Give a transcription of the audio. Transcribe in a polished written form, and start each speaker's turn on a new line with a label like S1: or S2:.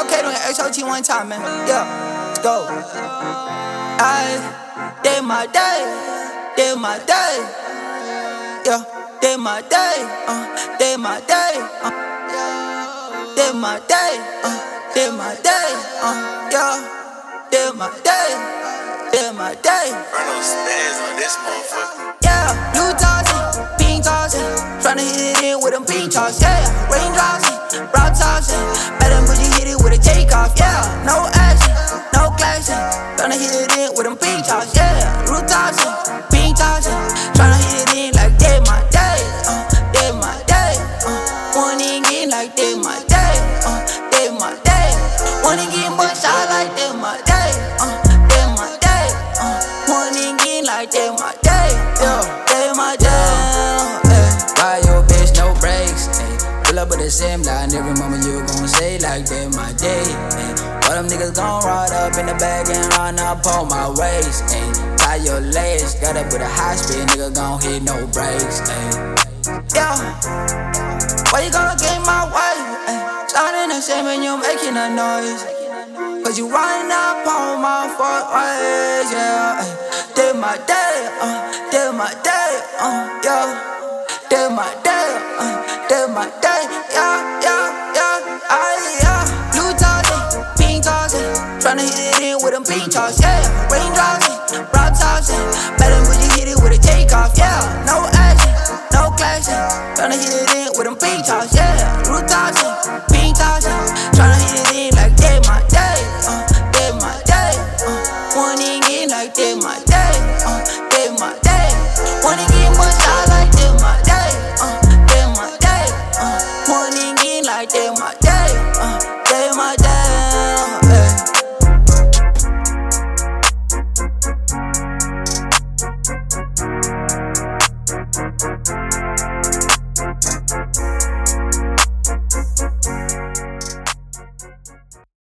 S1: K on your HOT one time, man. Yeah, let's go. Day my day, day my day. Yeah, day my day, day my day, day my day, day my day, yeah, day my day, day my day.
S2: Run those spaz on this motherfucker.
S1: Yeah, blue tossing, pink tossing, tryna hit it in with them pink toss. Yeah, raindrops, brown tossing, better when you hit it with a takeoff. Yeah, no action, no clashing, tryna hit it in with them pink toss. Yeah, blue tossing, pink tossing, tryna hit it in like day my day, day my day. One in like day my day, day my day. One in one shot like day my day, day my day. One in like day my day, yeah, day my day.
S3: Buy your bitch, no brakes. Pull up with a sim line, every moment you gon' say like day my day. All them niggas gon' ride up in the bag and run up on my waist. Tie your legs, got up with a high speed, nigga gon' hit no brakes.
S1: Yeah, why you gonna get my way? Starting the same and you making a noise. Cause you running up on my foot ways, yeah. Day my day, day my day, yeah. Day my day, day my day, yeah, yeah, yeah, yeah. Blue tossing, pink tossing, tryna hit it in with them pink toss, yeah. Raindrops, brown tossing, better when you hit it with a takeoff, yeah. No action, no clashing, tryna hit it in with them pink toss, yeah. Blue tossing, pink tossing, tryna hit it in like day my day, day my day. One in like day my day, day my day. One in